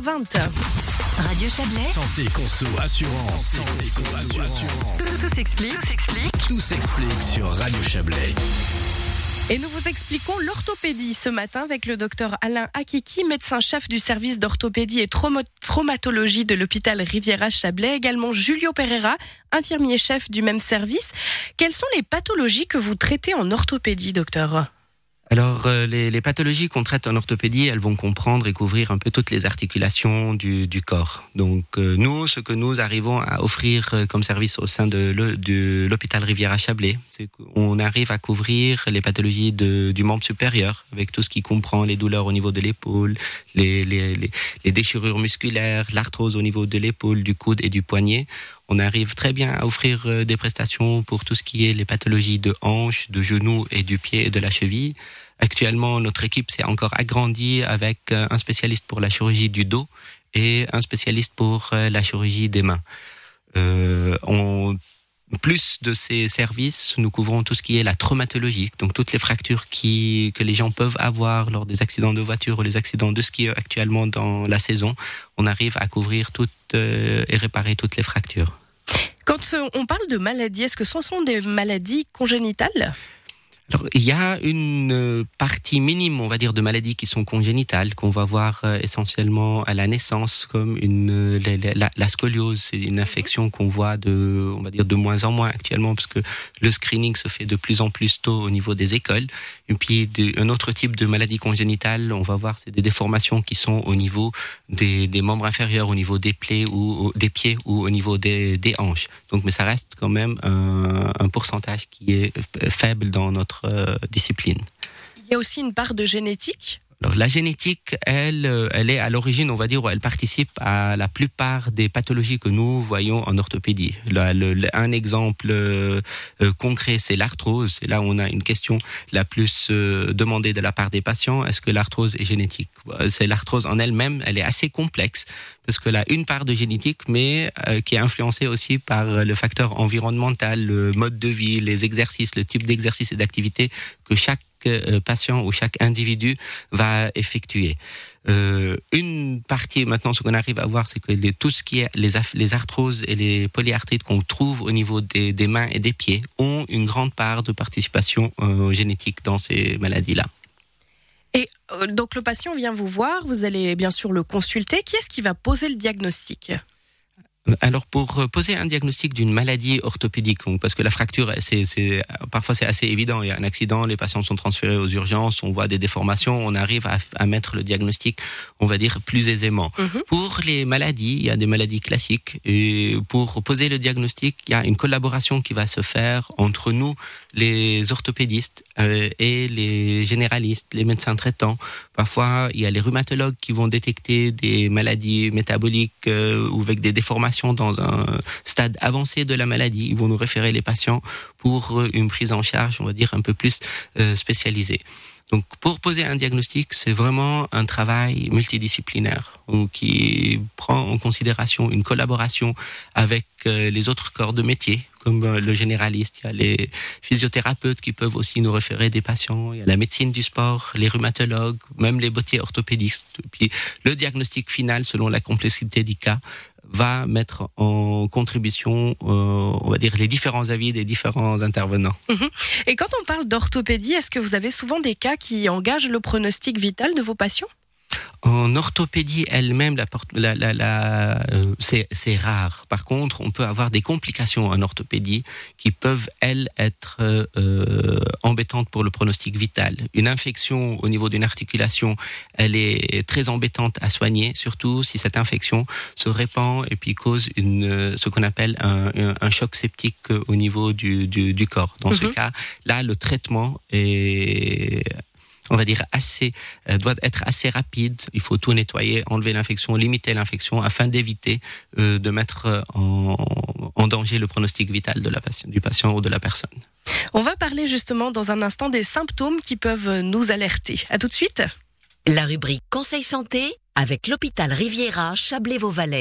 7h20. Radio Chablais. Santé, conso, assurance. Tout s'explique. Tout s'explique sur Radio Chablais. Et nous vous expliquons l'orthopédie ce matin avec le docteur Alain Akiki, médecin-chef du service d'orthopédie et traumatologie de l'hôpital Riviera-Chablais. Également Julio Pereira, infirmier-chef du même service. Quelles sont les pathologies que vous traitez en orthopédie, docteur ? Alors, les pathologies qu'on traite en orthopédie, elles vont comprendre et couvrir un peu toutes les articulations du corps. Donc, nous, ce que nous arrivons à offrir comme service au sein de l'hôpital Riviera-Chablais, c'est qu'on arrive à couvrir les pathologies du membre supérieur, avec tout ce qui comprend les douleurs au niveau de l'épaule, les déchirures musculaires, l'arthrose au niveau de l'épaule, du coude et du poignet. On arrive très bien à offrir des prestations pour tout ce qui est les pathologies de hanches, de genoux et du pied et de la cheville. Actuellement, notre équipe s'est encore agrandie avec un spécialiste pour la chirurgie du dos et un spécialiste pour la chirurgie des mains. En plus de ces services, nous couvrons tout ce qui est la traumatologie, donc toutes les fractures que les gens peuvent avoir lors des accidents de voiture ou les accidents de ski actuellement dans la saison. On arrive à couvrir et réparer toutes les fractures. Quand on parle de maladies, est-ce que ce sont des maladies congénitales ? Alors, il y a une partie minime, on va dire, de maladies qui sont congénitales, qu'on va voir essentiellement à la naissance, comme la scoliose. C'est une infection qu'on voit on va dire de moins en moins actuellement, parce que le screening se fait de plus en plus tôt au niveau des écoles. Et puis, un autre type de maladie congénitale, on va voir, c'est des déformations qui sont au niveau des membres inférieurs, au niveau des plaies ou des pieds ou au niveau des hanches. Donc, mais ça reste quand même un pourcentage qui est faible dans notre discipline. Il y a aussi une part de génétique ? Alors, la génétique, elle est à l'origine, on va dire, elle participe à la plupart des pathologies que nous voyons en orthopédie. Un exemple concret, c'est l'arthrose. Et là, on a une question la plus demandée de la part des patients. Est-ce que l'arthrose est génétique ? C'est l'arthrose en elle-même, elle est assez complexe parce qu'elle a une part de génétique, mais qui est influencée aussi par le facteur environnemental, le mode de vie, les exercices, le type d'exercice et d'activité que chaque patient ou chaque individu va effectuer. Une partie, maintenant, ce qu'on arrive à voir, c'est que tout ce qui est les arthroses et les polyarthrites qu'on trouve au niveau des mains et des pieds ont une grande part de participation génétique dans ces maladies-là. Et donc le patient vient vous voir, vous allez bien sûr le consulter. Qui est-ce qui va poser le diagnostic ? Alors, pour poser un diagnostic d'une maladie orthopédique, parce que la fracture, parfois c'est assez évident, il y a un accident, les patients sont transférés aux urgences, on voit des déformations, on arrive à mettre le diagnostic, on va dire, plus aisément. Pour les maladies, il y a des maladies classiques, et pour poser le diagnostic, il y a une collaboration qui va se faire entre nous, les orthopédistes et les généralistes, les médecins traitants. Parfois, il y a les rhumatologues qui vont détecter des maladies métaboliques ou avec des déformations dans un stade avancé de la maladie. Ils vont nous référer les patients pour une prise en charge, on va dire, un peu plus spécialisée. Donc, pour poser un diagnostic, c'est vraiment un travail multidisciplinaire qui prend en considération une collaboration avec les autres corps de métier, comme le généraliste. Il y a les physiothérapeutes qui peuvent aussi nous référer des patients. Il y a la médecine du sport, les rhumatologues, même les bottiers orthopédistes. Puis, le diagnostic final, selon la complexité du cas, va mettre en contribution, on va dire, les différents avis des différents intervenants. Et quand on parle d'orthopédie, est-ce que vous avez souvent des cas qui engagent le pronostic vital de vos patients ? En orthopédie elle-même, c'est rare. Par contre, on peut avoir des complications en orthopédie qui peuvent, elles, être embêtantes pour le pronostic vital. Une infection au niveau d'une articulation, elle est très embêtante à soigner, surtout si cette infection se répand et puis cause ce qu'on appelle un choc septique au niveau du corps. Dans ce cas, là, le traitement est, on va dire, doit être assez rapide. Il faut tout nettoyer, enlever l'infection, limiter l'infection afin d'éviter de mettre en danger le pronostic vital du patient ou de la personne. On va parler justement dans un instant des symptômes qui peuvent nous alerter. À tout de suite. La rubrique Conseil santé avec l'hôpital Riviera Chablais-Vauvalais.